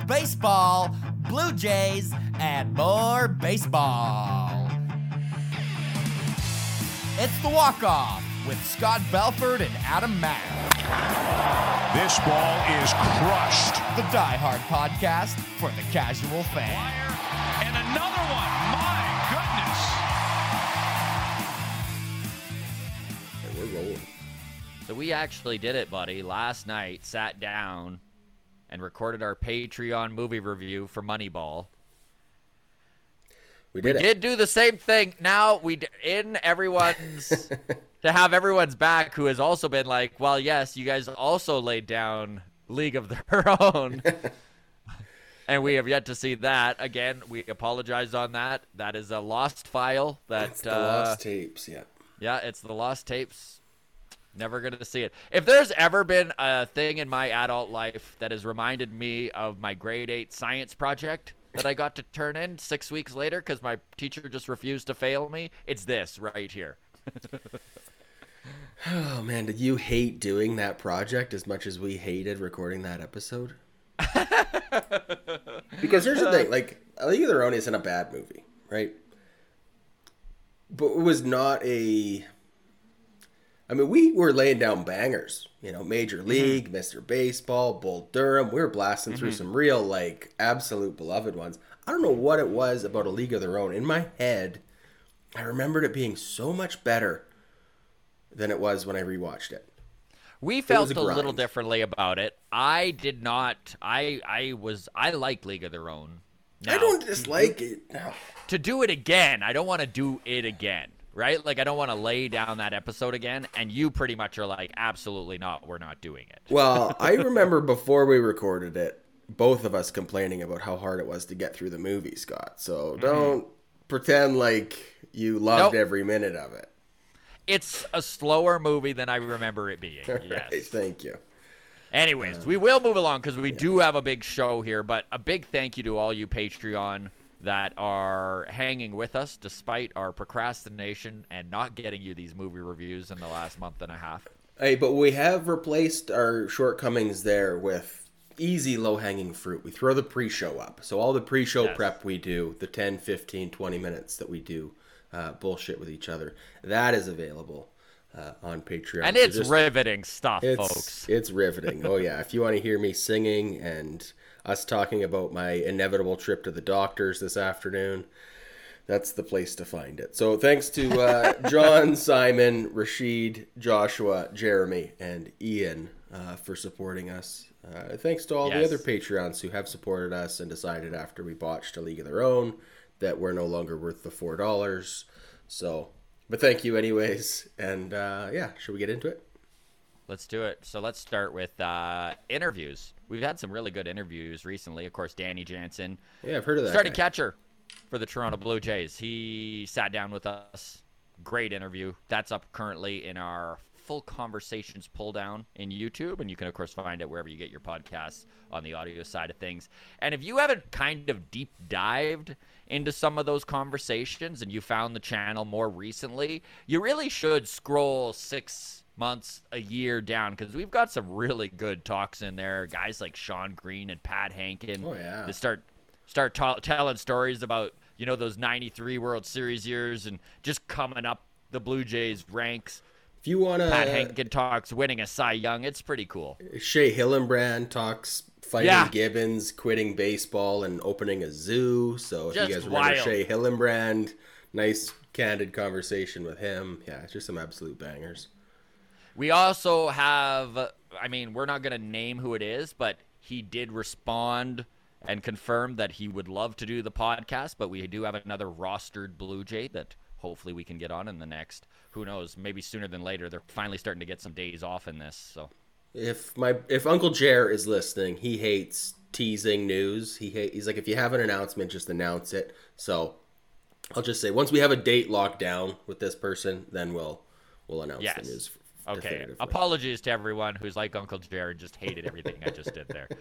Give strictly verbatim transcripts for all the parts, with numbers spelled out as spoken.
baseball, Blue Jays, and more baseball. It's The Walk-Off with Scott Belford and Adam Mack. This ball is crushed. The Die Hard podcast for the casual fan. And another one. My goodness. We're rolling. So we actually did it, buddy. Last night, sat down and recorded our Patreon movie review for Moneyball. We did we it. did do the same thing. Now we d- in everyone's to have everyone's back who has also been like, well, yes, you guys also laid down League of Their Own. And we have yet to see that. Again, we apologize on that. That is a lost file. That It's the uh, lost tapes, yeah. Yeah, it's the lost tapes. Never going to see it. If there's ever been a thing in my adult life that has reminded me of my grade eight science project that I got to turn in six weeks later because my teacher just refused to fail me, it's this right here. Oh, man, did you hate doing that project as much as we hated recording that episode? Because here's the thing, like, A League of Their Own isn't a bad movie, right? But it was not a... I mean, we were laying down bangers, you know, Major League, mm-hmm. Mister Baseball, Bull Durham. We were blasting mm-hmm. through some real, like, absolute beloved ones. I don't know what it was about A League of Their Own. In my head, I remembered it being so much better than it was when I rewatched it. We felt a, a little differently about it. I did not. I I was. I like League of Their Own. Now, I don't dislike it. No. To do it again, I don't want to do it again. Right? Like, I don't want to lay down that episode again, and you pretty much are like, absolutely not, we're not doing it. Well, I remember before we recorded it, both of us complaining about how hard it was to get through the movie, Scott. So don't mm-hmm. pretend like you loved nope. every minute of it. It's a slower movie than I remember it being. All yes. Right, thank you. Anyways, uh, we will move along because we yeah. do have a big show here, but a big thank you to all you Patreon that are hanging with us despite our procrastination and not getting you these movie reviews in the last month and a half. Hey, but we have replaced our shortcomings there with easy low-hanging fruit. We throw the pre-show up. So all the pre-show yes. prep we do, the ten, fifteen, twenty minutes that we do uh, bullshit with each other, that is available uh, on Patreon. And it's so just, riveting stuff, it's, folks. It's riveting. Oh, yeah. If you want to hear me singing and us talking about my inevitable trip to the doctors this afternoon, that's the place to find it. So thanks to uh, John, Simon, Rashid, Joshua, Jeremy, and Ian uh, for supporting us. Uh, thanks to all yes. the other Patreons who have supported us and decided after we botched A League of Their Own that we're no longer worth the four dollars. So, but thank you anyways. And uh, yeah, should we get into it? Let's do it. So let's start with uh, interviews. We've had some really good interviews recently. Of course, Danny Jansen. Yeah, I've heard of that. Starting guy. catcher for the Toronto Blue Jays. He sat down with us. Great interview. That's up currently in our full conversations pull down in YouTube. And you can, of course, find it wherever you get your podcasts on the audio side of things. And if you haven't kind of deep dived into some of those conversations and you found the channel more recently, you really should scroll six months, a year down, because we've got some really good talks in there. Guys like Sean Green and Pat Hankin. Oh, yeah. That start start t- telling stories about, you know, those ninety-three World Series years and just coming up the Blue Jays ranks. If you want to... Pat Hankin talks winning a Cy Young. It's pretty cool. Shea Hillenbrand talks fighting yeah. Gibbons, quitting baseball, and opening a zoo. So if just you guys remember wild. Shea Hillenbrand, nice, candid conversation with him. Yeah, it's just some absolute bangers. We also have, I mean, we're not going to name who it is, but he did respond and confirm that he would love to do the podcast, but we do have another rostered Blue Jay that hopefully we can get on in the next, who knows, maybe sooner than later. They're finally starting to get some days off in this. So if my if Uncle Jer is listening, he hates teasing news. He hate, he's like, if you have an announcement, just announce it. So I'll just say, once we have a date locked down with this person, then we'll we'll announce yes. the news. Okay, apologies to everyone who's like Uncle Jared, just hated everything I just did there.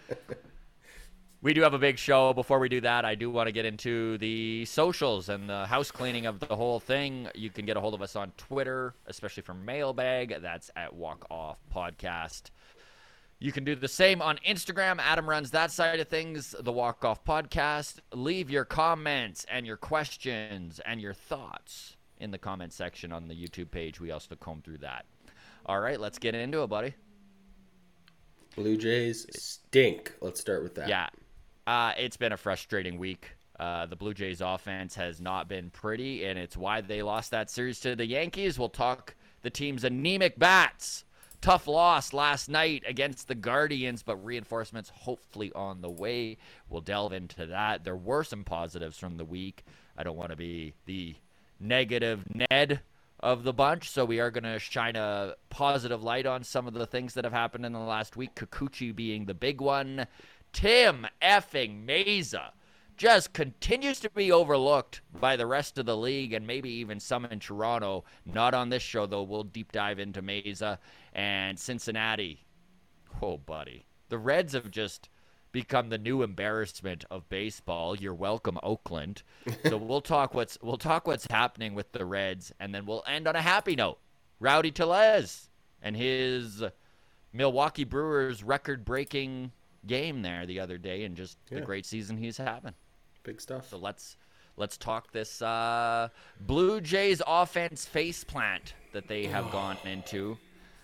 We do have a big show. Before we do that, I do want to get into the socials and the house cleaning of the whole thing. You can get a hold of us on Twitter, especially for mailbag. That's at Walk Off Podcast. You can do the same on Instagram. Adam runs that side of things, the Walk Off Podcast. Leave your comments and your questions and your thoughts in the comment section on the YouTube page. We also comb through that. All right, let's get into it, buddy. Blue Jays stink. Let's start with that. Yeah, uh, it's been a frustrating week. Uh, the Blue Jays offense has not been pretty, and it's why they lost that series to the Yankees. We'll talk the team's anemic bats. Tough loss last night against the Guardians, but reinforcements hopefully on the way. We'll delve into that. There were some positives from the week. I don't want to be the negative Ned of the bunch, so we are going to shine a positive light on some of the things that have happened in the last week, Kikuchi being the big one. Tim effing Meza just continues to be overlooked by the rest of the league and maybe even some in Toronto. Not on this show, though. We'll deep dive into Meza. And Cincinnati. Oh, buddy. The Reds have just become the new embarrassment of baseball. You're welcome, Oakland. So we'll talk what's we'll talk what's happening with the Reds, and then we'll end on a happy note. Rowdy Tellez and his Milwaukee Brewers record-breaking game there the other day, and just yeah. the great season he's having. Big stuff. So let's let's talk this uh, Blue Jays offense faceplant that they have gone into.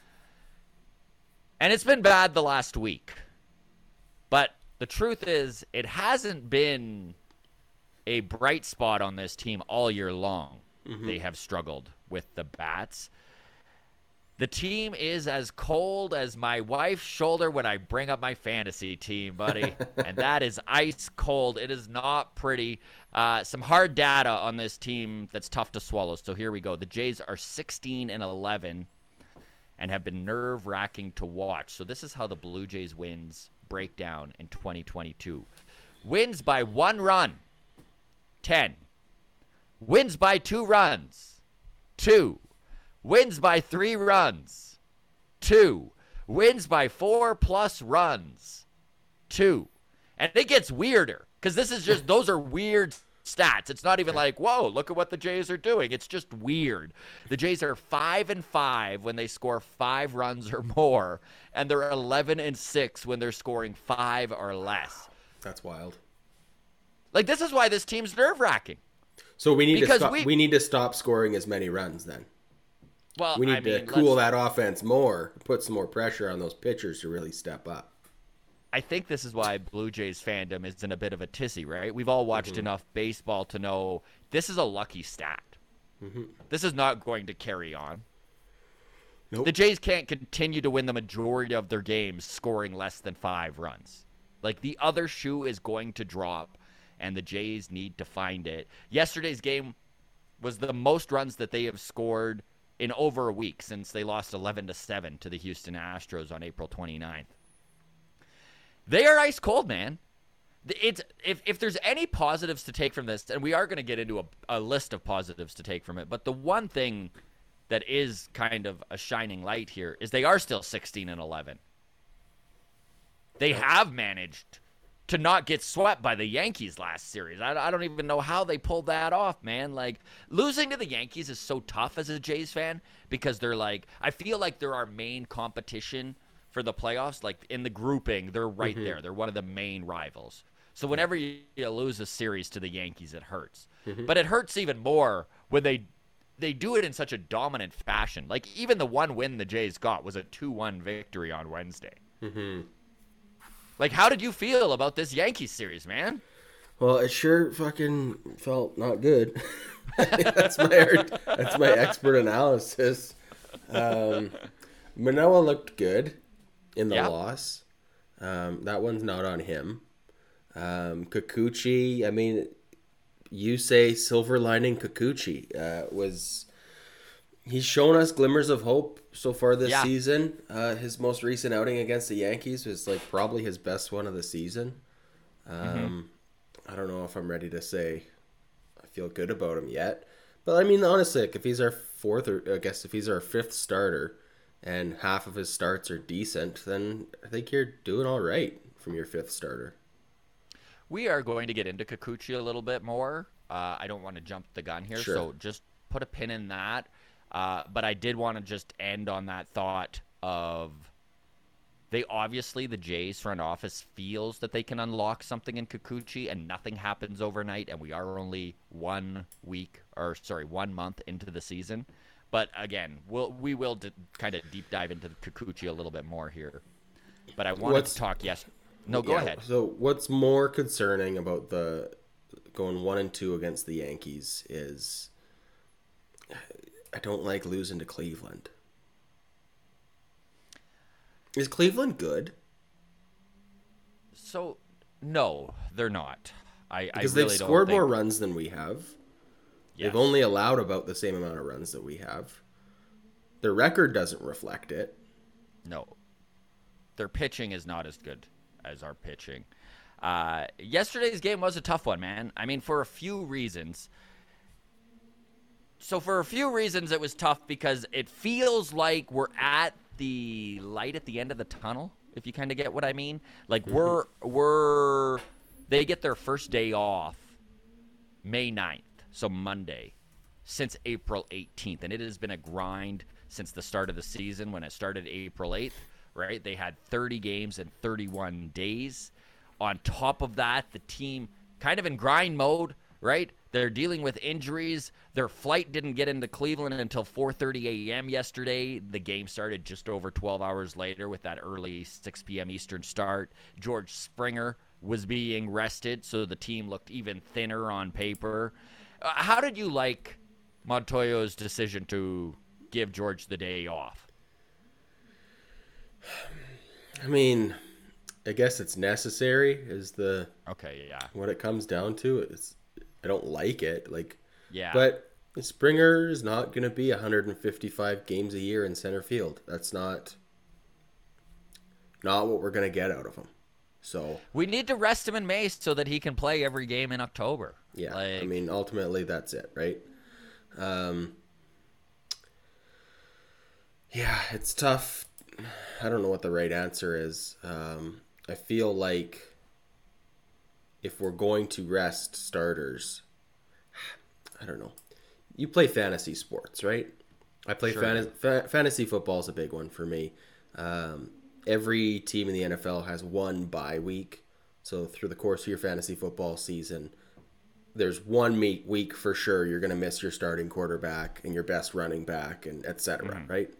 And it's been bad the last week. But the truth is, it hasn't been a bright spot on this team all year long. Mm-hmm. They have struggled with the bats. The team is as cold as my wife's shoulder when I bring up my fantasy team, buddy. And that is ice cold. It is not pretty. Uh, some hard data on this team that's tough to swallow. So here we go. The Jays are sixteen and eleven and have been nerve-wracking to watch. So this is how the Blue Jays wins break down in twenty twenty-two. Wins by one run, ten. Wins by two runs, two. Wins by three runs, two. Wins by four-plus runs, two. And it gets weirder because this is just, those are weird stats. It's not even like, whoa, look at what the Jays are doing. It's just weird. The Jays are five and five when they score five runs or more, and they're eleven and six when they're scoring five or less. That's wild. Like, this is why this team's nerve-wracking. So we need because to stop, we, we need to stop scoring as many runs then. Well, we need I to mean, cool that offense more, put some more pressure on those pitchers to really step up. I think this is why Blue Jays fandom is in a bit of a tizzy, right? We've all watched mm-hmm. enough baseball to know this is a lucky stat. Mm-hmm. This is not going to carry on. Nope. The Jays can't continue to win the majority of their games scoring less than five runs. Like, the other shoe is going to drop, and the Jays need to find it. Yesterday's game was the most runs that they have scored in over a week since they lost eleven to seven to the Houston Astros on April twenty-ninth. They are ice cold, man. It's if if there's any positives to take from this, and we are going to get into a, a list of positives to take from it, but the one thing that is kind of a shining light here is they are still sixteen and eleven. They have managed to not get swept by the Yankees last series. I, I don't even know how they pulled that off, man. Like, losing to the Yankees is so tough as a Jays fan because they're like, I feel like they're our main competition for the playoffs. Like, in the grouping, they're right mm-hmm. there. They're one of the main rivals. So whenever you, you lose a series to the Yankees, it hurts. Mm-hmm. But it hurts even more when they they do it in such a dominant fashion. Like, even the one win the Jays got was a two one victory on Wednesday. Mm-hmm. Like, how did you feel about this Yankees series, man? Well, it sure fucking felt not good. that's my that's my expert analysis. Um, Manoah looked good in the yeah. loss. Um, that one's not on him. Um, Kikuchi, I mean, you say silver lining Kikuchi uh, was. He's shown us glimmers of hope so far this yeah. season. Uh, his most recent outing against the Yankees was like probably his best one of the season. Um, mm-hmm. I don't know if I'm ready to say I feel good about him yet, but I mean honestly, like, if he's our fourth or I guess if he's our fifth starter, and half of his starts are decent, then I think you're doing all right from your fifth starter. We are going to get into Kikuchi a little bit more. Uh, I don't want to jump the gun here, sure. so just put a pin in that. Uh, but I did want to just end on that thought of They obviously, the Jays front office feels that they can unlock something in Kikuchi, and nothing happens overnight, and we are only one week, or sorry, one month into the season. But again, we'll, we will d- kind of deep dive into Kikuchi a little bit more here. But I wanted What's, to talk, yes. No, go yeah, ahead. So what's more concerning about the going one and two against the Yankees is I don't like losing to Cleveland. Is Cleveland good? So, no, they're not. I, Because I really they've scored don't think... more runs than we have. Yes. They've only allowed about the same amount of runs that we have. Their record doesn't reflect it. No. Their pitching is not as good as our pitching. Uh, yesterday's game was a tough one, man. I mean, for a few reasons. So for a few reasons, it was tough because it feels like we're at the light at the end of the tunnel, if you kind of get what I mean. Like we're we're they get their first day off May ninth, so Monday, since April eighteenth, and it has been a grind since the start of the season when it started April eighth, right? They had thirty games in thirty-one days. On top of that, the team kind of in grind mode, right? They're dealing with injuries. Their flight didn't get into Cleveland until four thirty a.m. yesterday. The game started just over twelve hours later with that early six p.m. Eastern start. George Springer was being rested, so the team looked even thinner on paper. Uh, how did you like Montoyo's decision to give George the day off? I mean, I guess it's necessary is the Okay, yeah. what it comes down to. It's I don't like it, like Yeah. But Springer is not going to be one hundred fifty-five games a year in center field. That's not not what we're going to get out of him. So we need to rest him in May so that he can play every game in October. yeah, like, I mean, ultimately that's it, right? Um, yeah, it's tough. I don't know what the right answer is. Um, I feel like if we're going to rest starters, I don't know. You play fantasy sports, right? I play Sure. fantasy. Fa- fantasy football is a big one for me. Um, every team in the N F L has one bye week. So through the course of your fantasy football season, there's one meet week for sure you're going to miss your starting quarterback and your best running back and et cetera, mm-hmm. right?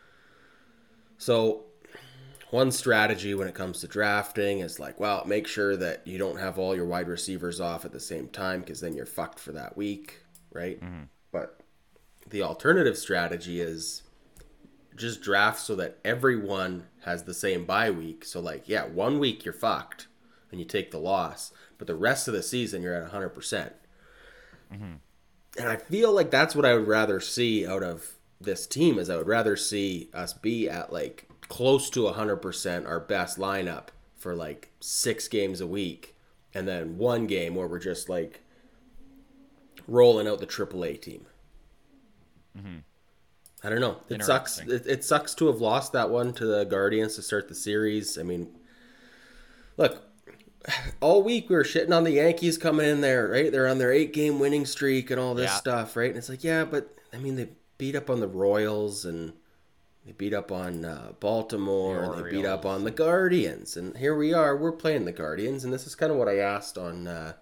So one strategy when it comes to drafting is like, well, make sure that you don't have all your wide receivers off at the same time because then you're fucked for that week, right? Mm-hmm. But the alternative strategy is just draft so that everyone has the same bye week. So like, yeah, one week you're fucked and you take the loss, but the rest of the season you're at one hundred percent. Mm-hmm. And I feel like that's what I would rather see out of this team is I would rather see us be at like close to one hundred percent our best lineup for like six games a week and then one game where we're just like rolling out the triple A team. Mm-hmm. I don't know. It sucks. It, it sucks to have lost that one to the Guardians to start the series. I mean, look, all week we were shitting on the Yankees coming in there, right? They're on their eight-game winning streak and all this yeah. stuff, right? And it's like, yeah, but, I mean, they beat up on the Royals and they beat up on uh, Baltimore the and they beat up on the Guardians. And here we are. We're playing the Guardians. And this is kind of what I asked on uh,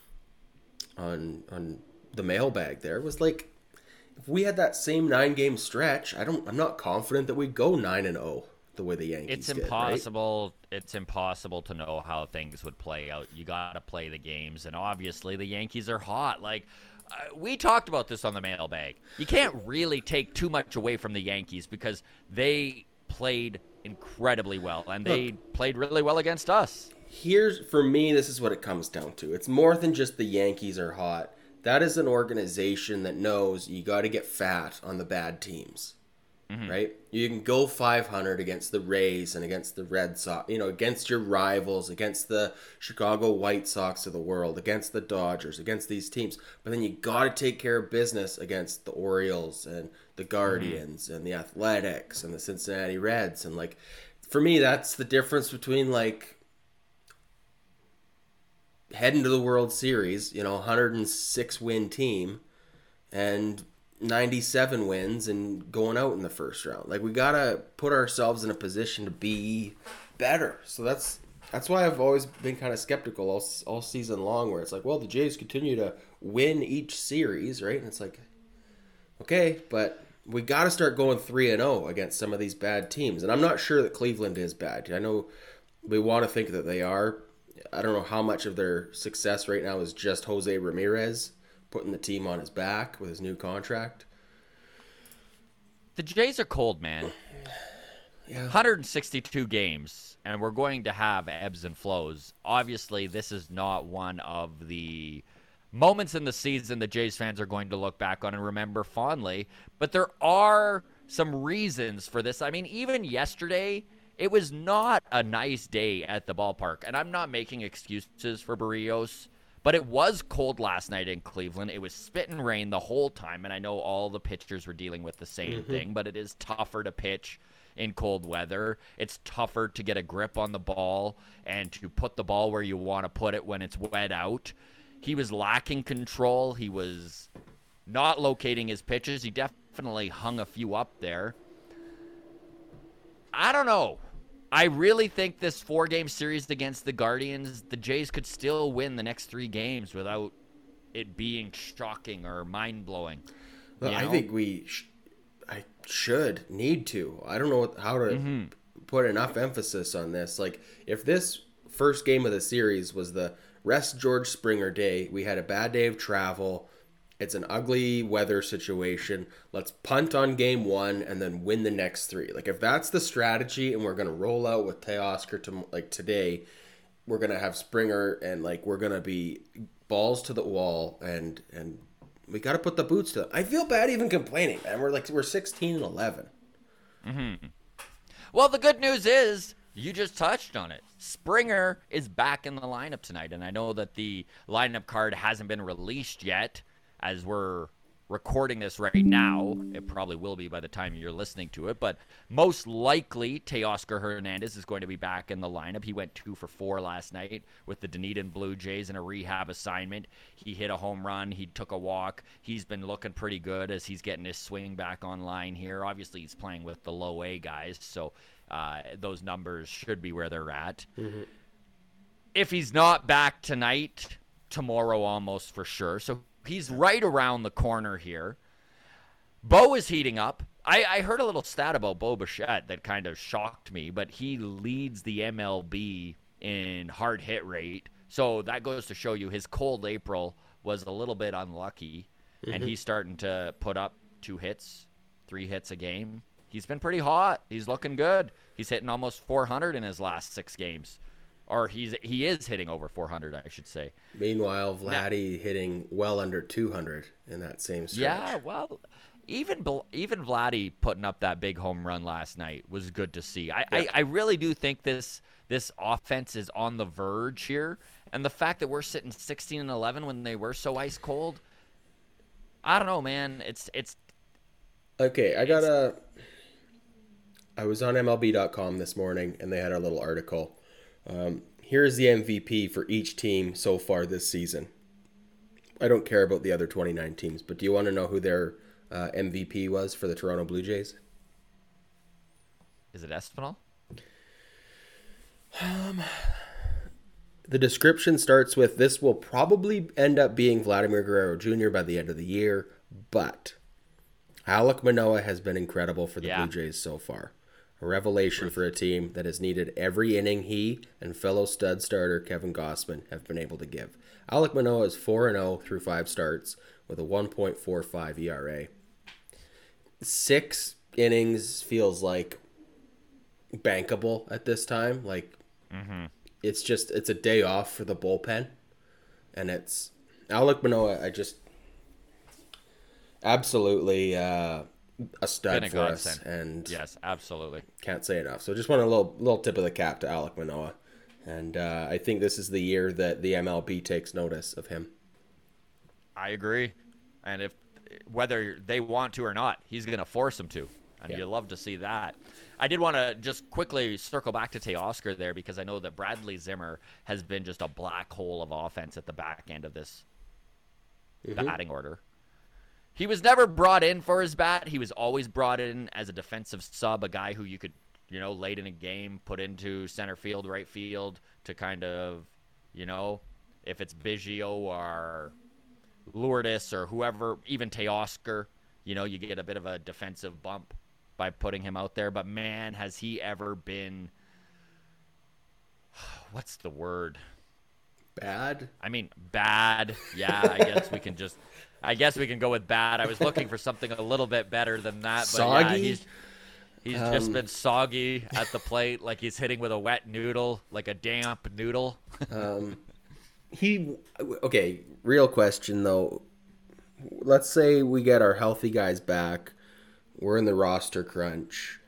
on on the mailbag there. It was like, if we had that same nine-game stretch, I don't, I'm not confident that we'd go nine and oh the way the Yankees It's did, impossible. Right? It's impossible to know how things would play out. You got to play the games, and obviously the Yankees are hot. Like uh, we talked about this on the mailbag. You can't really take too much away from the Yankees because they played incredibly well, and they Look, played really well against us. Here's for me. This is what it comes down to. It's more than just the Yankees are hot. That is an organization that knows you got to get fat on the bad teams, mm-hmm. right? You can go five hundred against the Rays and against the Red Sox, you know, against your rivals, against the Chicago White Sox of the world, against the Dodgers, against these teams. But then you got to take care of business against the Orioles and the Guardians mm-hmm. and the Athletics and the Cincinnati Reds. And, like, for me, that's the difference between, like, heading to the World Series, you know, one hundred six win team, and ninety-seven wins and going out in the first round. Like, we gotta put ourselves in a position to be better. So that's that's why I've always been kind of skeptical all, all season long, where it's like, well, the Jays continue to win each series, right? And it's like, okay, but we got to start going three and oh against some of these bad teams. And I'm not sure that Cleveland is bad. I know we want to think that they are. I don't know how much of their success right now is just Jose Ramirez putting the team on his back with his new contract. The Jays are cold, man. Yeah. one hundred sixty-two games, and we're going to have ebbs and flows. Obviously, this is not one of the moments in the season the Jays fans are going to look back on and remember fondly, but there are some reasons for this. I mean, even yesterday, it was not a nice day at the ballpark, and I'm not making excuses for Barrios, but it was cold last night in Cleveland. It was spit and rain the whole time, and I know all the pitchers were dealing with the same mm-hmm. thing, but it is tougher to pitch in cold weather. It's tougher to get a grip on the ball and to put the ball where you want to put it when it's wet out. He was lacking control. He was not locating his pitches. He definitely hung a few up there. I don't know. I really think this four-game series against the Guardians, the Jays could still win the next three games without it being shocking or mind-blowing. Well, I think we sh- I should, need to. I don't know what, how to mm-hmm. put enough emphasis on this. Like, if this first game of the series was the rest George Springer day, we had a bad day of travel, it's an ugly weather situation, let's punt on game one and then win the next three. Like, if that's the strategy and we're going to roll out with Teoscar to, like, today, we're going to have Springer and, like, we're going to be balls to the wall and and we got to put the boots to them. I feel bad even complaining, man. We're like, we're sixteen and eleven. Mm-hmm. Well, the good news is you just touched on it. Springer is back in the lineup tonight, and I know that the lineup card hasn't been released yet as we're recording this right now. It probably will be by the time you're listening to it, but most likely Teoscar Hernandez is going to be back in the lineup. He went two for four last night with the Dunedin Blue Jays in a rehab assignment. He hit a home run. He took a walk. He's been looking pretty good as he's getting his swing back online here. Obviously, he's playing with the low A guys, so uh, those numbers should be where they're at. Mm-hmm. If he's not back tonight, tomorrow almost for sure. So he's right around the corner here. Bo is heating up. I, I heard a little stat about Bo Bichette that kind of shocked me, but he leads the M L B in hard hit rate. So that goes to show you his cold April was a little bit unlucky, mm-hmm. and he's starting to put up two hits, three hits a game. He's been pretty hot. He's looking good. He's hitting almost four hundred in his last six games. Or he's he is hitting over four hundred, I should say. Meanwhile, Vladdy now, hitting well under two hundred in that same stretch. Yeah, well, even even Vladdy putting up that big home run last night was good to see. I, yeah. I, I really do think this this offense is on the verge here. And the fact that we're sitting sixteen and eleven when they were so ice cold, I don't know, man. It's it's okay. I got a. I was on M L B dot com this morning, and they had a little article. Um, here's the M V P for each team so far this season. I don't care about the other twenty-nine teams, but do you want to know who their uh, M V P was for the Toronto Blue Jays? Is it Espinal? Um, the description starts with, this will probably end up being Vladimir Guerrero Junior by the end of the year, but Alek Manoah has been incredible for the yeah. Blue Jays so far. A revelation for a team that has needed every inning he and fellow stud starter Kevin Gausman have been able to give. Alek Manoah is four and oh through five starts with a one point four five E R A. Six innings feels like bankable at this time. Like, mm-hmm. it's just, it's a day off for the bullpen. And it's, Alek Manoah, I just, absolutely... Uh, a stud a for us, and yes, absolutely can't say enough. So just want a little little tip of the cap to Alek Manoah, and uh, I think this is the year that the M L B takes notice of him. I agree, and if whether they want to or not, he's going to force them to, and yeah. you love to see that. I did want to just quickly circle back to Teoscar there because I know that Bradley Zimmer has been just a black hole of offense at the back end of this mm-hmm. batting order. he was never brought in for his bat. He was always brought in as a defensive sub, a guy who you could, you know, late in a game, put into center field, right field to kind of, you know, if it's Biggio or Lourdes or whoever, even Teoscar, you know, you get a bit of a defensive bump by putting him out there. But, man, has he ever been – what's the word? Bad? I mean, bad. Yeah, I guess we can just – I guess we can go with bad. I was looking for something a little bit better than that. But Soggy? Yeah, he's he's Um, just been soggy at the plate, like he's hitting with a wet noodle, like a damp noodle. Um, he okay. Real question though. Let's say we get our healthy guys back. We're in the roster crunch.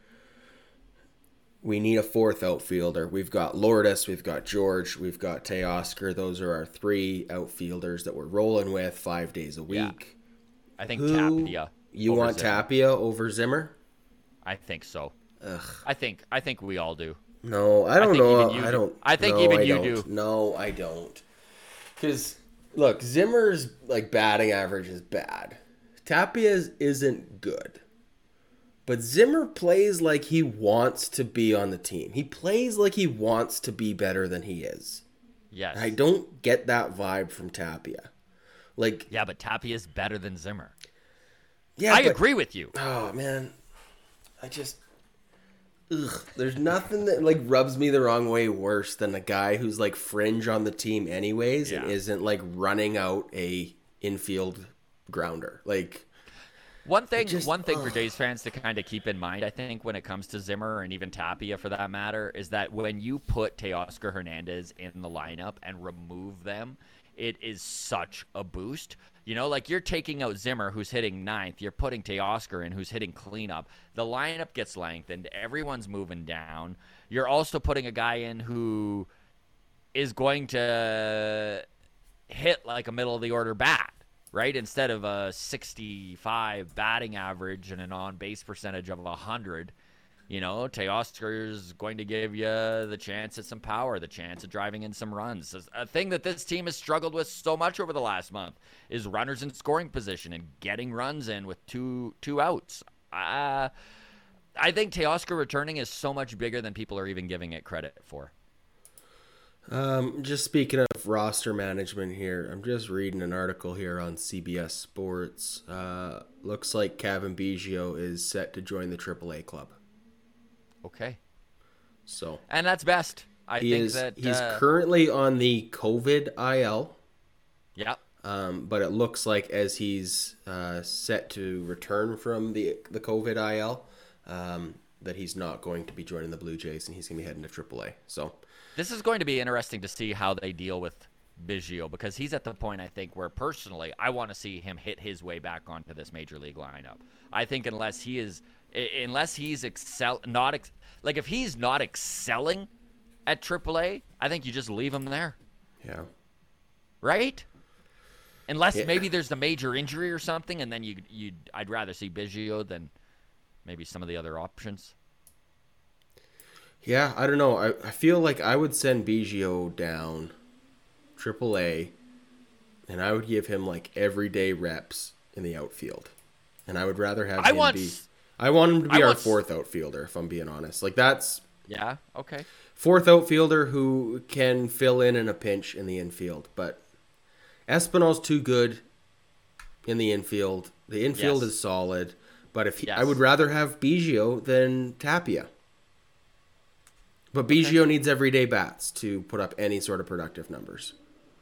We need a fourth outfielder. We've got Lourdes, we've got George, we've got Teoscar. Those are our three outfielders that we're rolling with five days a week. Yeah. I think Who, Tapia. You over want Zimmer. Tapia over Zimmer? I think so. Ugh. I think I think we all do. No, I don't think know. even you I do. don't. I think no, even I you don't. do. No, I don't. Because look, Zimmer's like batting average is bad. Tapia's isn't good. But Zimmer plays like he wants to be on the team. He plays like he wants to be better than he is. Yes. I don't get that vibe from Tapia. Like, Yeah, but Tapia's better than Zimmer. yeah, I but- agree with you. Oh man, I just, ugh. There's nothing that like rubs me the wrong way worse than a guy who's like fringe on the team anyways and Yeah. isn't like running out a infield grounder. Like, One thing, just- one thing for ugh. Jays fans to kind of keep in mind, I think, when it comes to Zimmer and even Tapia for that matter, is that when you put Teoscar Hernandez in the lineup and remove them, it is such a boost. You know, like you're taking out Zimmer, who's hitting ninth. You're putting Teoscar in, who's hitting cleanup. The lineup gets lengthened. Everyone's moving down. You're also putting a guy in who is going to hit like a middle of the order bat, right? Instead of a sixty-five batting average and an on-base percentage of one hundred, you know, Teoscar is going to give you the chance at some power, the chance of driving in some runs. A thing that this team has struggled with so much over the last month is runners in scoring position and getting runs in with two two outs. Uh, I think Teoscar returning is so much bigger than people are even giving it credit for. Um, just speaking of roster management here, I'm just reading an article here on C B S Sports. Uh, looks like Kevin Biggio is set to join the triple A club. Okay. So And that's best. I he think is that he's uh, currently on the COVID I L. yeah. Um, but it looks like as he's uh, set to return from the the COVID I L, um, that he's not going to be joining the Blue Jays and he's going to be heading to triple A. So This is going to be interesting to see how they deal with Biggio because he's at the point, I think, where personally I want to see him hit his way back onto this major league lineup. I think unless he is, i- unless he's excel, not ex, like if he's not excelling at triple A, I think you just leave him there, yeah, right? Unless Yeah. maybe there's a major injury or something, and then you you I'd rather see Biggio than maybe some of the other options. yeah. I don't know. I, I feel like I would send Biggio down triple A, and I would give him like everyday reps in the outfield, and I would rather have I him want be. s- I want him to be I our want s- fourth outfielder, if I'm being honest. Like that's Yeah. Okay. fourth outfielder who can fill in in a pinch in the infield. But Espinal's too good in the infield. The infield Yes. is solid. But if he, I Yes. would rather have Biggio than Tapia. But Biggio needs everyday bats to put up any sort of productive numbers.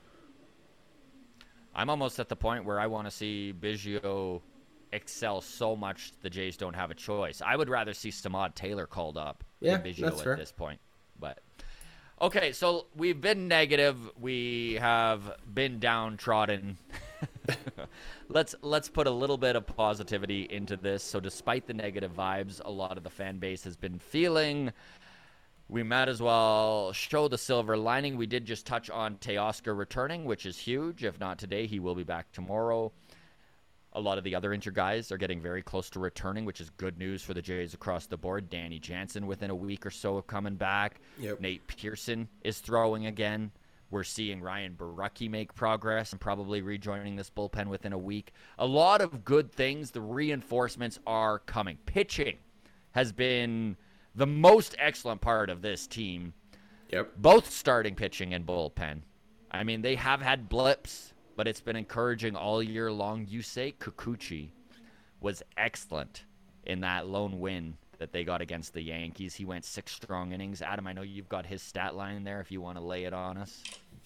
I'm almost at the point where I want to see Biggio excel so much the Jays don't have a choice. I would rather see Samad Taylor called up Yeah, than Biggio that's at fair. this point. But okay, so we've been negative. We have been downtrodden. let's let's put a little bit of positivity into this. So despite the negative vibes a lot of the fan base has been feeling, we might as well show the silver lining. We did just touch on Teoscar returning, which is huge. If not today, he will be back tomorrow. A lot of the other injured guys are getting very close to returning, which is good news for the Jays across the board. Danny Jansen within a week or so of coming back. Yep. Nate Pearson is throwing again. We're seeing Ryan Borucki make progress and probably rejoining this bullpen within a week. A lot of good things. The reinforcements are coming. Pitching has been the most excellent part of this team. Yep. Both starting pitching and bullpen. I mean, they have had blips, but it's been encouraging all year long. Yusei Kikuchi was excellent in that lone win that they got against the Yankees. He went six strong innings. Adam, I know you've got his stat line there if you want to lay it on us.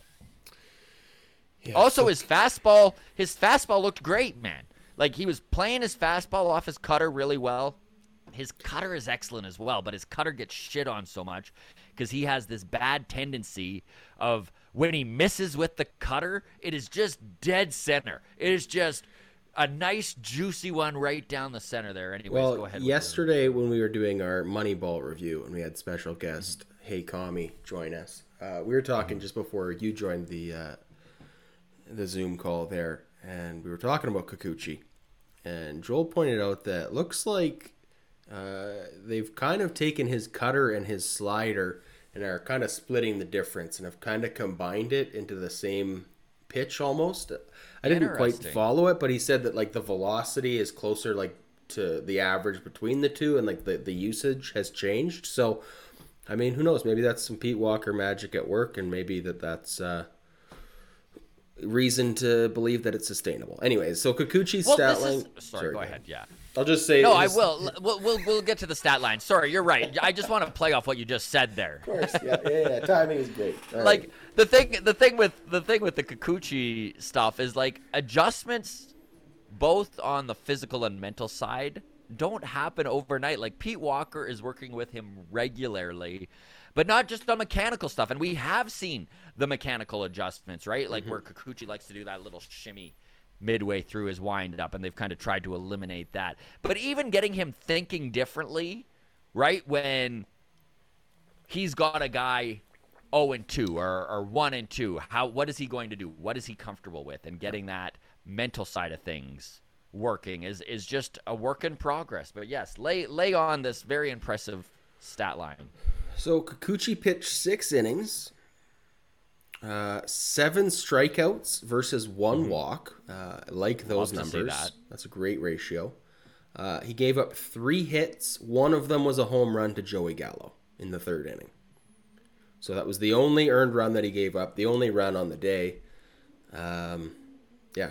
Yeah, also, so- his fastball, his fastball looked great, man. Like, he was playing his fastball off his cutter really well. His cutter is excellent as well, but his cutter gets shit on so much because he has this bad tendency of when he misses with the cutter, it is just dead center. It is just a nice, juicy one right down the center there. Anyways, well, go ahead. Yesterday when we were doing our Moneyball review and we had special guest mm-hmm. Hey Kami join us, uh, we were talking mm-hmm. just before you joined the uh, the Zoom call there, and we were talking about Kikuchi, and Joel pointed out that looks like Uh, they've kind of taken his cutter and his slider and are kind of splitting the difference and have kind of combined it into the same pitch almost. I didn't quite follow it, but he said that like the velocity is closer like to the average between the two and like the, the usage has changed. So, I mean, who knows? Maybe that's some Pete Walker magic at work, and maybe that that's uh, reason to believe that it's sustainable. Anyways, so Kikuchi's well, stat line. line. Is, sorry, sorry, go ahead. Yeah. I'll just say. No, just, I will. We'll, we'll we'll get to the stat line. Sorry, you're right. I just want to play off what you just said there. Of course, yeah, yeah, yeah. Timing is great. All like right. the thing, the thing with the thing with the Kikuchi stuff is like adjustments, both on the physical and mental side, don't happen overnight. Like Pete Walker is working with him regularly, but not just on mechanical stuff. And we have seen the mechanical adjustments, right? Like mm-hmm. where Kikuchi likes to do that little shimmy midway through his wind up, and they've kind of tried to eliminate that. But even getting him thinking differently, right, when he's got a guy oh and two or, or one and two, how what is he going to do? What is he comfortable with? And getting that mental side of things working is is just a work in progress. But yes, lay lay on this very impressive stat line. So Kikuchi pitched six innings. Uh, seven strikeouts versus one mm-hmm. walk. Uh, I like those Love numbers. That. That's a great ratio. Uh, he gave up three hits. One of them was a home run to Joey Gallo in the third inning. So that was the only earned run that he gave up, the only run on the day. Um, yeah.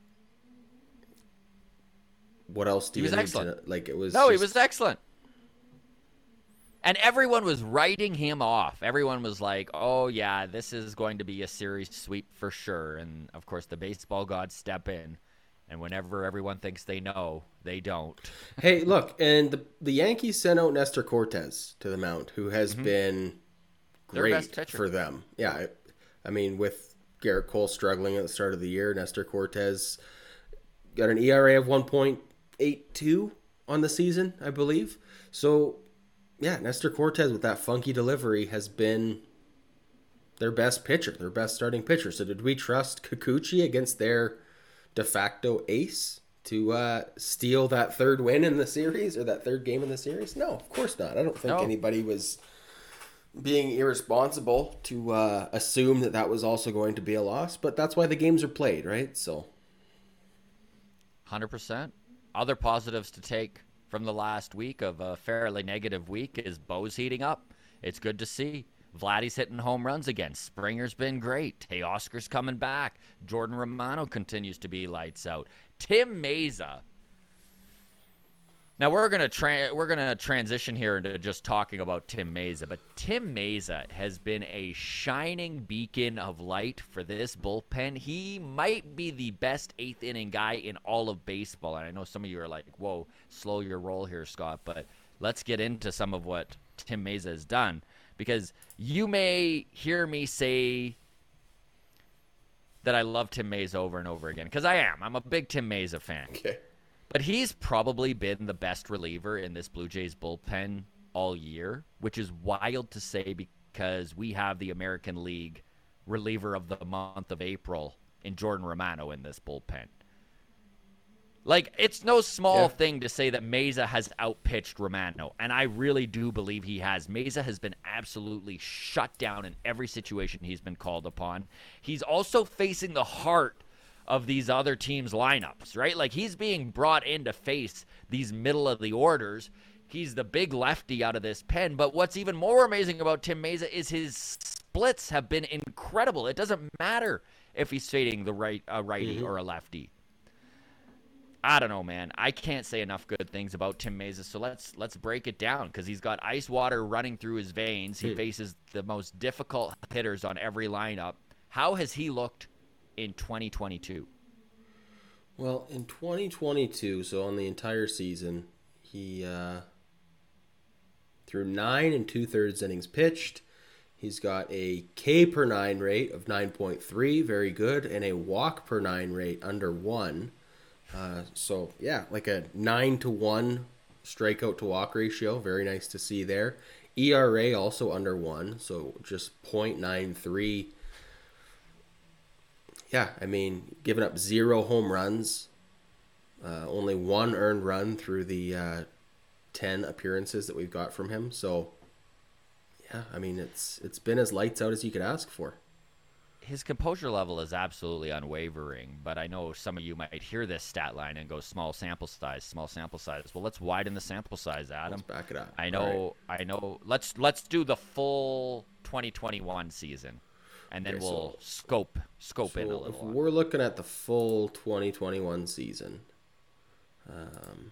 What else do he you was need excellent. to, like it was? No, just... he was excellent. And everyone was writing him off. Everyone was like, oh, yeah, this is going to be a series sweep for sure. And, of course, the baseball gods step in. And whenever everyone thinks they know, they don't. Hey, look, and the the Yankees sent out Nestor Cortes to the mound, who has mm-hmm. been great for them. Yeah, I, I mean, with Garrett Cole struggling at the start of the year, Nestor Cortes got an E R A of one point eight two on the season, I believe. So... yeah, Nestor Cortes with that funky delivery has been their best pitcher, their best starting pitcher. So did we trust Kikuchi against their de facto ace to uh, steal that third win in the series or that third game in the series? No, of course not. I don't think no. anybody was being irresponsible to uh, assume that that was also going to be a loss. But that's why the games are played, right? So, one hundred percent. Other positives to take from the last week of a fairly negative week is Bo's heating up. It's good to see. Vladdy's hitting home runs again. Springer's been great. Teoscar's coming back. Jordan Romano continues to be lights out. Tim Mayza. Now we're gonna tra- we're gonna transition here into just talking about Tim Mayza, but Tim Mayza has been a shining beacon of light for this bullpen. He might be the best eighth inning guy in all of baseball, and I know some of you are like, "Whoa, slow your roll here, Scott." But let's get into some of what Tim Mayza has done, because you may hear me say that I love Tim Mayza over and over again, because I am. I'm a big Tim Mayza fan. Okay. But he's probably been the best reliever in this Blue Jays bullpen all year, which is wild to say because we have the American League reliever of the month of April in Jordan Romano in this bullpen. Like, it's no small Yeah. thing to say that Meza has outpitched Romano, and I really do believe he has. Meza has been absolutely shut down in every situation he's been called upon. He's also facing the heart of these other teams' lineups, right? Like, he's being brought in to face these middle of the orders. He's the big lefty out of this pen, but what's even more amazing about Tim Meza is his splits have been incredible. It doesn't matter if he's fading the right a righty Mm-hmm. or a lefty. I don't know, man. I can't say enough good things about Tim Meza, so let's let's break it down because he's got ice water running through his veins. He Hmm. faces the most difficult hitters on every lineup. How has he looked in twenty twenty-two? Well, in twenty twenty-two, so on the entire season, he uh, threw nine and two thirds innings pitched. He's got a K per nine rate of nine point three, very good, and a walk per nine rate under one. Uh, so yeah, like a nine to one strikeout to walk ratio, very nice to see there. E R A also under one, so just point nine three. Yeah, I mean, giving up zero home runs, uh, only one earned run through the uh, ten appearances that we've got from him. So, yeah, I mean, it's it's been as lights out as you could ask for. His composure level is absolutely unwavering, but I know some of you might hear this stat line and go small sample size, small sample size. Well, let's widen the sample size, Adam. Let's back it up. I All know, I know. Let's let's do the full twenty twenty-one season, and then Okay, we'll so- scope scope in a So if little. on we're looking at the full twenty twenty-one season, um,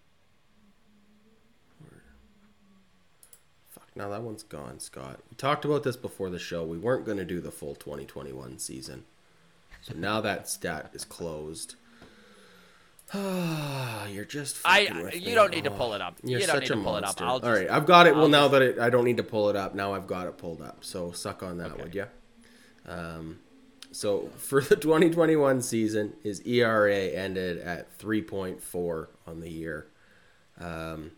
where- fuck, now that one's gone, Scott. We talked about this before the show. We weren't going to do the full twenty twenty-one season, so now that stat is closed. Ah, you're just. I fucking with you me. don't need to Oh, pull it up. You're you don't such need to a pull monster. it up. I'll just, All right, I've got it. Well, I'll now just- that it, I don't need to pull it up, now I've got it pulled up. So suck on that, Okay. would ya? Um, so for the twenty twenty-one season, his E R A ended at three point four on the year. Um,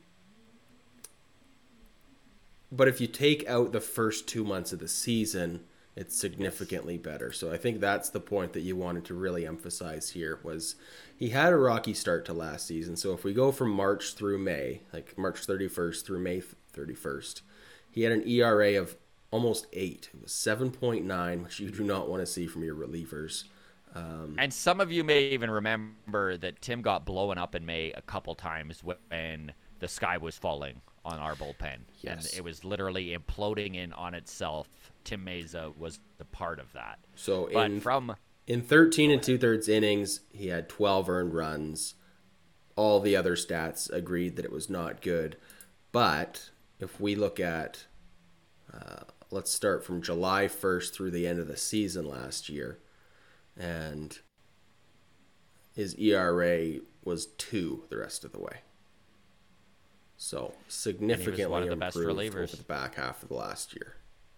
but if you take out the first two months of the season, it's significantly better. So I think that's the point that you wanted to really emphasize here was he had a rocky start to last season. So if we go from March through May, like March thirty-first through May thirty-first, he had an E R A of almost eight. It was seven point nine, which you do not want to see from your relievers. And some of you may even remember that Tim got blown up in May a couple times when the sky was falling on our bullpen. Yes. And it was literally imploding in on itself. Tim Meza was the part of that. So But in from in thirteen and two thirds innings, he had twelve earned runs. All the other stats agreed that it was not good. But if we look at, uh, let's start from July first through the end of the season last year, and his E R A was two the rest of the way. So significantly one of the best improved relievers. over the back half of the last year.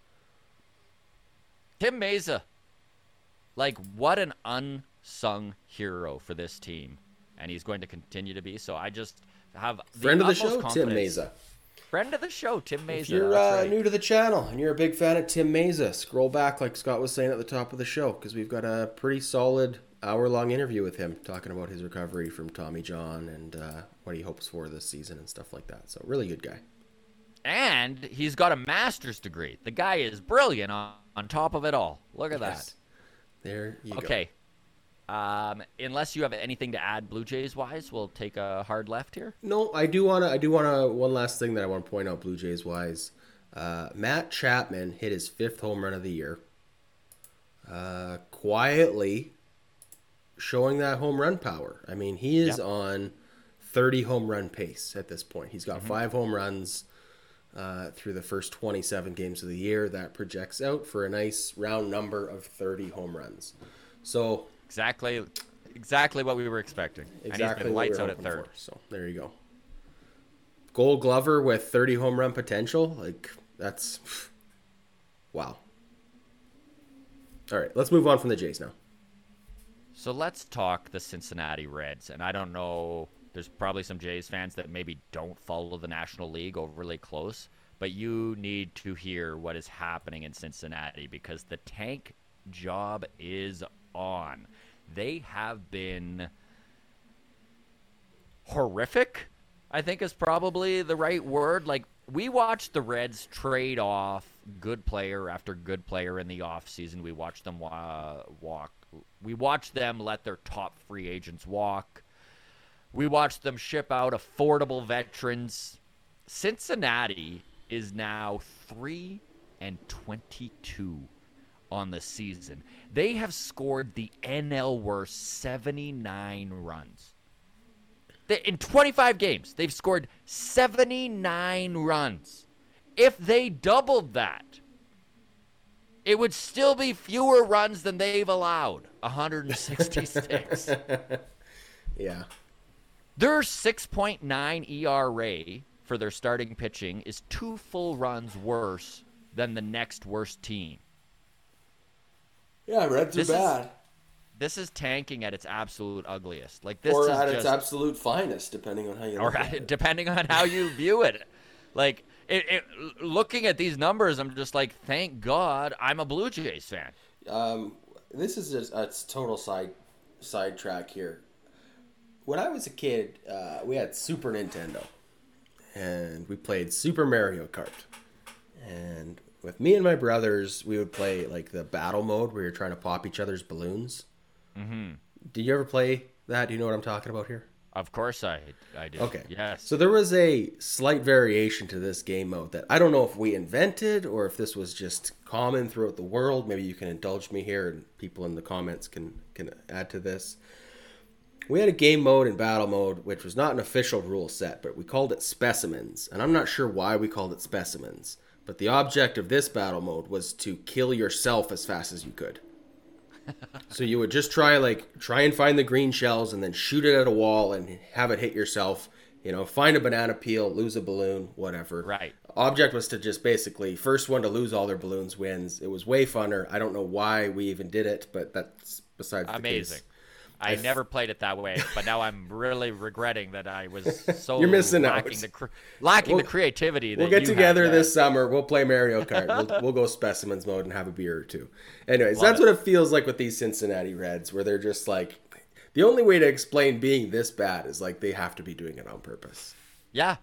Tim Meza, like, what an unsung hero for this team. And he's going to continue to be. So I just have the Friend of the utmost show, Tim confidence- Meza. Friend of the show, Tim Meza. If you're that's uh, right. new to the channel and you're a big fan of Tim Meza, scroll back like Scott was saying at the top of the show because we've got a pretty solid hour-long interview with him talking about his recovery from Tommy John and uh, what he hopes for this season and stuff like that. So really good guy. And he's got a master's degree. The guy is brilliant on, on top of it all. Look at Yes. There you that. go. Okay. Um, unless you have anything to add Blue Jays wise, we'll take a hard left here. No, I do want to. I do want to. One last thing that I want to point out, Blue Jays wise, uh, Matt Chapman hit his fifth home run of the year. Uh, quietly showing that home run power. I mean, he is Yep. on thirty home run pace at this point. He's got mm-hmm. five home runs uh, through the first twenty-seven games of the year. That projects out for a nice round number of thirty home runs. So. Exactly, exactly what we were expecting. Exactly and he's been what we lights were out at hoping third. for. So there you go. Gold Glover with thirty home run potential. Like, that's wow. All right, let's move on from the Jays now. So let's talk the Cincinnati Reds. And I don't know, there's probably some Jays fans that maybe don't follow the National League overly close, but you need to hear what is happening in Cincinnati because the tank job is on. They have been horrific, I think is probably the right word. Like, we watched the Reds trade off good player after good player in the offseason. We watched them uh, walk. We watched them let their top free agents walk. We watched them ship out affordable veterans. Cincinnati is now three and twenty-two on the season. They have scored the N L worst seventy-nine runs. They, in twenty-five games, they've scored seventy-nine runs. If they doubled that, it would still be fewer runs than they've allowed, one hundred sixty-six. Yeah. Their six point nine E R A for their starting pitching is two full runs worse than the next worst team. Yeah, Reds This are is- bad. This is tanking at its absolute ugliest. Like this Or is at just, its absolute finest, depending on how you look or at it. depending on how you view it. Like it, it, looking at these numbers, I'm just like, thank God I'm a Blue Jays fan. Um, this is just a total side sidetrack here. When I was a kid, uh, we had Super Nintendo, and we played Super Mario Kart. And with me and my brothers, we would play like the battle mode where you're trying to pop each other's balloons. Mm-hmm. Did you ever play that? Do you know what I'm talking about here? Of course I I do. Okay. Yes. So there was a slight variation to this game mode that I don't know if we invented or if this was just common throughout the world. Maybe you can indulge me here and people in the comments can, can add to this. We had a game mode and battle mode, which was not an official rule set, but we called it Specimens. And I'm not sure why we called it Specimens. But the object of this battle mode was to kill yourself as fast as you could. So you would just try like try and find the green shells and then shoot it at a wall and have it hit yourself. You know, find a banana peel, lose a balloon, whatever. Right. Object was to just basically first one to lose all their balloons wins. It was way funner. I don't know why we even did it, but that's besides the Amazing. case. I never played it that way, but now I'm really regretting that I was so You're missing out. lacking the cre- lacking We'll- the creativity. That We'll get you together had there. this summer. We'll play Mario Kart. We'll, we'll go Specimens mode and have a beer or two. Anyways, Love that's it. what it feels like with these Cincinnati Reds, where they're just like, the only way to explain being this bad is like they have to be doing it on purpose. Yeah.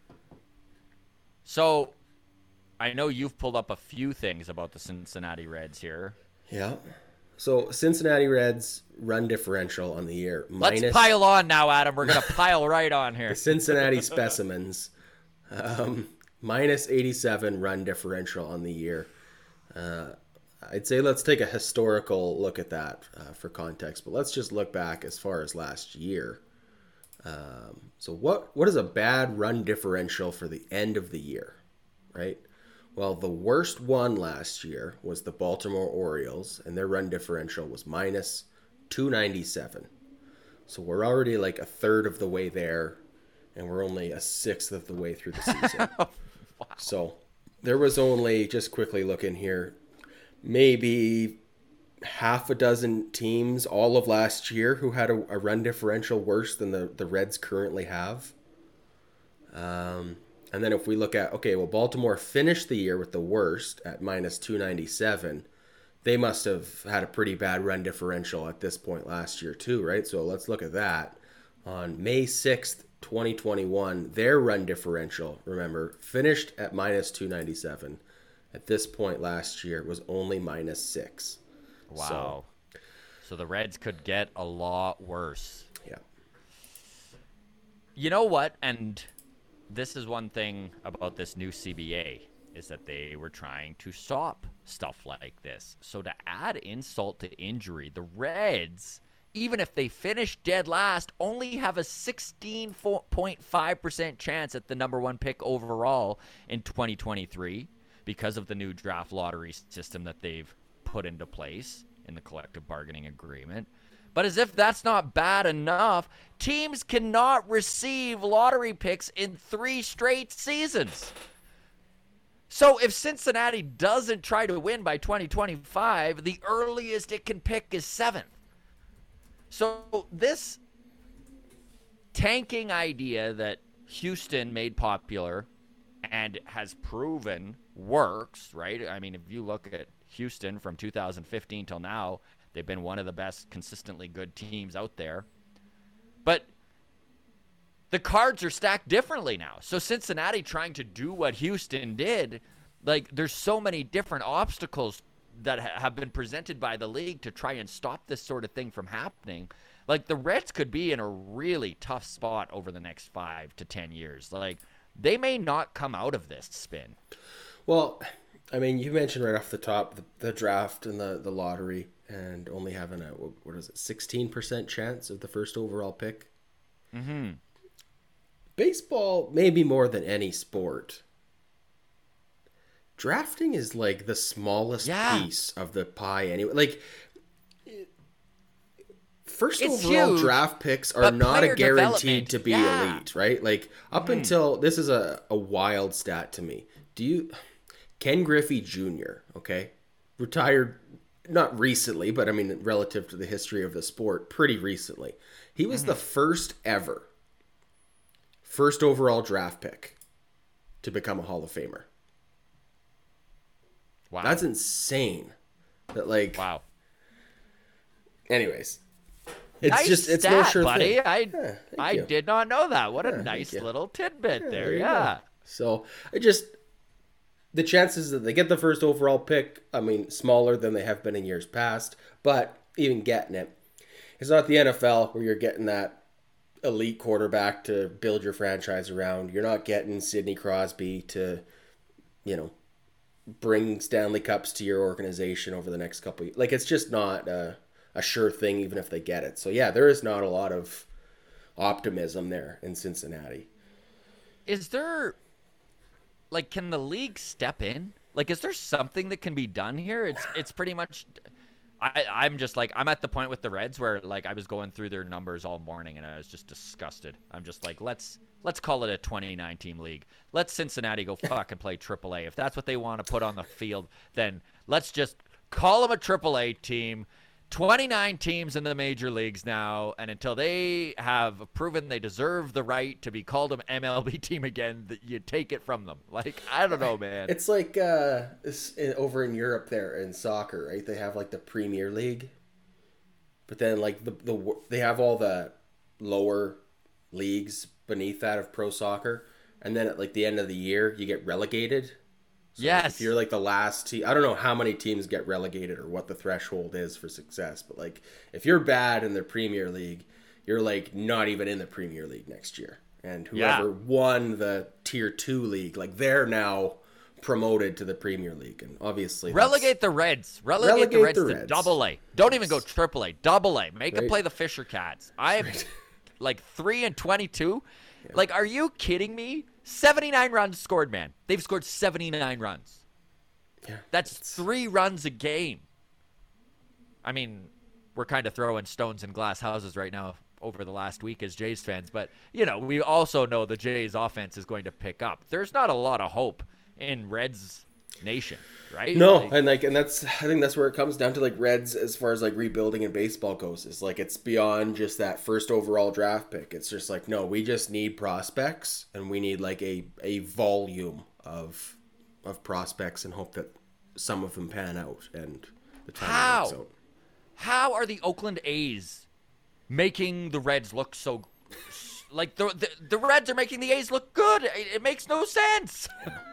So, I know you've pulled up a few things about the Cincinnati Reds here. Yeah. So Cincinnati Reds run differential on the year Let's minus pile on now, Adam. We're gonna pile right on here. Cincinnati Specimens um, minus eighty-seven run differential on the year. Uh, I'd say let's take a historical look at that uh, for context, but let's just look back as far as last year. Um, so what what is a bad run differential for the end of the year, right? Well, the worst one last year was the Baltimore Orioles, and their run differential was minus two ninety-seven. So we're already like a third of the way there, and we're only a sixth of the way through the season. Wow. So there was only, just quickly looking here, maybe half a dozen teams all of last year who had a, a run differential worse than the, the Reds currently have. Um... And then if we look at, okay, well, Baltimore finished the year with the worst at minus two ninety-seven. They must have had a pretty bad run differential at this point last year too, right? So let's look at that. On May sixth, twenty twenty-one, their run differential, remember, finished at minus two ninety-seven. At this point last year, it was only minus six. Wow. So, so the Reds could get a lot worse. Yeah. You know what? And this is one thing about this new C B A is that they were trying to stop stuff like this. So to add insult to injury, the Reds, even if they finish dead last, only have a sixteen point five percent chance at the number one pick overall in twenty twenty-three because of the new draft lottery system that they've put into place in the collective bargaining agreement. But as if that's not bad enough, teams cannot receive lottery picks in three straight seasons. So if Cincinnati doesn't try to win by twenty twenty-five, the earliest it can pick is seventh. So this tanking idea that Houston made popular and has proven works, right? I mean, if you look at Houston from two thousand fifteen till now, they've been one of the best consistently good teams out there. But the cards are stacked differently now. So Cincinnati trying to do what Houston did, like there's so many different obstacles that ha- have been presented by the league to try and stop this sort of thing from happening. Like the Reds could be in a really tough spot over the next five to ten years. Like they may not come out of this spin. Well, I mean, you mentioned right off the top the, the draft and the, the lottery and only having a, what is it, sixteen percent chance of the first overall pick. Mm-hmm. Baseball, maybe more than any sport, drafting is like the smallest yeah. piece of the pie anyway. Like, first it's overall huge, draft picks are not a guaranteed to be yeah. elite, right? Like, up mm. until, this is a, a wild stat to me. Do you, Ken Griffey Junior, okay, retired not recently, but I mean, relative to the history of the sport, pretty recently. He was mm. the first ever first overall draft pick to become a Hall of Famer. Wow. That's insane. That like wow. Anyways, it's nice just it's stat, no sure buddy. thing. I yeah, I you. did not know that. What a yeah, nice little tidbit yeah, there. there yeah. Go. So I just the chances that they get the first overall pick, I mean, smaller than they have been in years past, but even getting it, it's not the N F L where you're getting that elite quarterback to build your franchise around. You're not getting Sidney Crosby to, you know, bring Stanley Cups to your organization over the next couple of years. Like, it's just not a, a sure thing, even if they get it. So, yeah, there is not a lot of optimism there in Cincinnati. Is there, like, can the league step in? Like, is there something that can be done here? It's it's pretty much... I, I'm just like, I'm at the point with the Reds where like I was going through their numbers all morning and I was just disgusted. I'm just like, let's let's call it a twenty-nine team league. Let Cincinnati go fucking play triple A. If that's what they want to put on the field, then let's just call them a triple A team. twenty-nine teams in the major leagues now, and until they have proven they deserve the right to be called an M L B team again, that you take it from them. Like, I don't know, man. It's like uh, it's over in Europe there in soccer, right? They have like the Premier League, but then like the the they have all the lower leagues beneath that of pro soccer, and then at like the end of the year you get relegated. So yes. If you're like the last team, I don't know how many teams get relegated or what the threshold is for success, but like if you're bad in the Premier League, you're like not even in the Premier League next year. And whoever yeah. won the Tier two league, like they're now promoted to the Premier League. And obviously relegate the Reds. Relegate, relegate the Reds, the Reds to double A. Don't yes. even go triple A. Double A. Make right. them play the Fisher Cats. I'm right. like three and twenty-two. Yeah. Like, are you kidding me? seventy-nine runs scored, man. They've scored seventy-nine runs. Yeah, That's it's... three runs a game. I mean, we're kind of throwing stones in glass houses right now over the last week as Jays fans, but, you know, we also know the Jays offense is going to pick up. There's not a lot of hope in Reds Nation, right? No, like, and like, and that's, I think that's where it comes down to, like, Reds as far as like rebuilding in baseball goes. Is like, it's beyond just that first overall draft pick. It's just like, no, we just need prospects, and we need like a a volume of of prospects, and hope that some of them pan out and the time how works out. How are the Oakland A's making the Reds look so like the the, the Reds are making the A's look good? It, it makes no sense.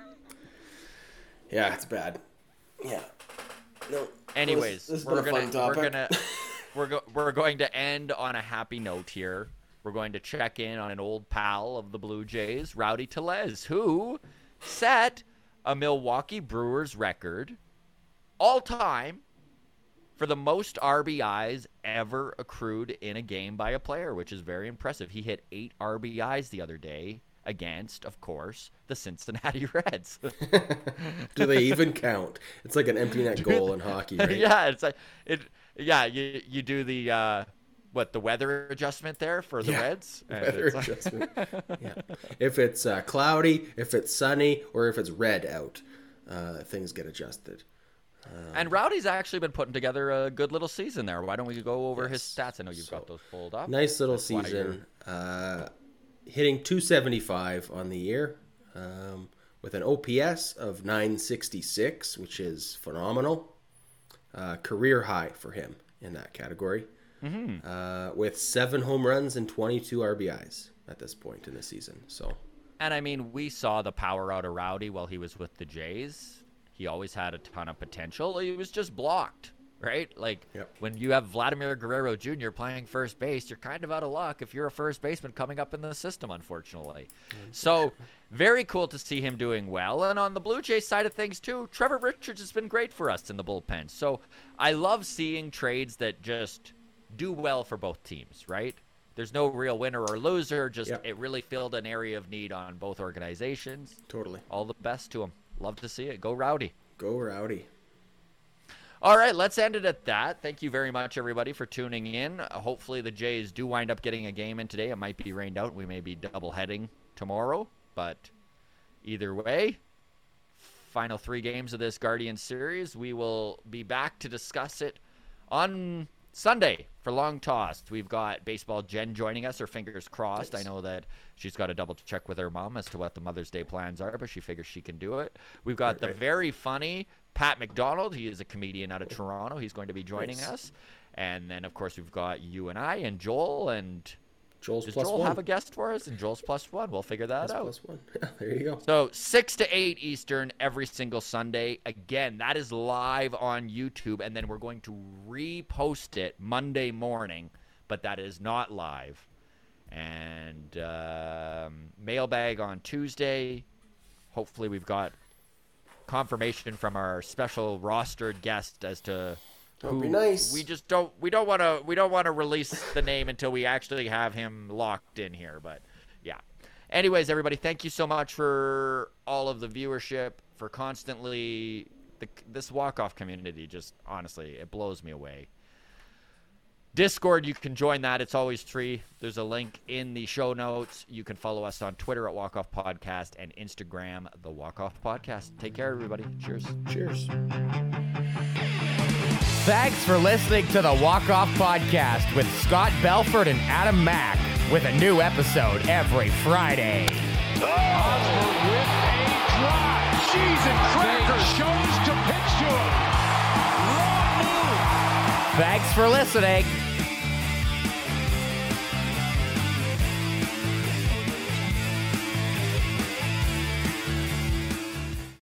Yeah, it's bad. Yeah. No. Anyways, this, this we're gonna we're gonna we're go, we're going to end on a happy note here. We're going to check in on an old pal of the Blue Jays, Rowdy Tellez, who set a Milwaukee Brewers record all time for the most R B Is ever accrued in a game by a player, which is very impressive. He hit eight R B Is the other day against, of course, the Cincinnati Reds. Do they even count? It's like an empty net goal in hockey, right? Yeah, it's like it. Yeah, you you do the uh, what the weather adjustment there for the yeah, Reds. Weather like... adjustment. Yeah, if it's uh, cloudy, if it's sunny, or if it's red out, uh, things get adjusted. Um, and Rowdy's actually been putting together a good little season there. Why don't we go over yes. his stats? I know you've so, got those pulled up. Nice little That's season. Uh, hitting two seventy-five on the year, um, with an O P S of nine sixty-six, which is phenomenal. Uh, career high for him in that category. Mm-hmm. Uh, with seven home runs and twenty-two R B Is. at this point in the season. So, and I mean, we saw the power out of Rowdy while he was with the Jays. He always had a ton of potential. He was just blocked, right? Like yep. when you have Vladimir Guerrero Junior playing first base, you're kind of out of luck if you're a first baseman coming up in the system, unfortunately. So very cool to see him doing well. And on the Blue Jays side of things too, Trevor Richards has been great for us in the bullpen. So I love seeing trades that just do well for both teams, right? There's no real winner or loser. Just yep. it really filled an area of need on both organizations. Totally. All the best to them. Love to see it. Go Rowdy. Go Rowdy. All right, let's end it at that. Thank you very much, everybody, for tuning in. Uh, hopefully the Jays do wind up getting a game in today. It might be rained out. We may be double-heading tomorrow. But either way, final three games of this Guardian series. We will be back to discuss it on Sunday for Long Toss. We've got Baseball Jen joining us, her fingers crossed. Nice. I know that she's got to double check with her mom as to what the Mother's Day plans are, but she figures she can do it. We've got right, the right. very funny Pat McDonald. He is a comedian out of Toronto. He's going to be joining nice. us. And then, of course, we've got you and I and Joel. And Joel's does plus Joel one. have a guest for us? And Joel's plus one. We'll figure that That's out. Plus one. Yeah, there you go. So six to eight Eastern every single Sunday. Again, that is live on YouTube, and then we're going to repost it Monday morning, but that is not live. And um, mailbag on Tuesday. Hopefully we've got confirmation from our special rostered guest as to That'd be nice. We just don't we don't want to we don't want to release the name until we actually have him locked in here, but yeah. Anyways, everybody, thank you so much for all of the viewership, for constantly the, this walk-off community. Just honestly, it blows me away. Discord, you can join that. It's always free. There's a link in the show notes. You can follow us on Twitter at Walk Off Podcast and Instagram, The Walk Off Podcast. Take care, everybody. Cheers. Cheers. Thanks for listening to the Walk Off Podcast with Scott Belford and Adam Mack, with a new episode every Friday. Osborne with a drive. Cheese and crackers. Shows to pitch to him. Wrong move. Thanks for listening.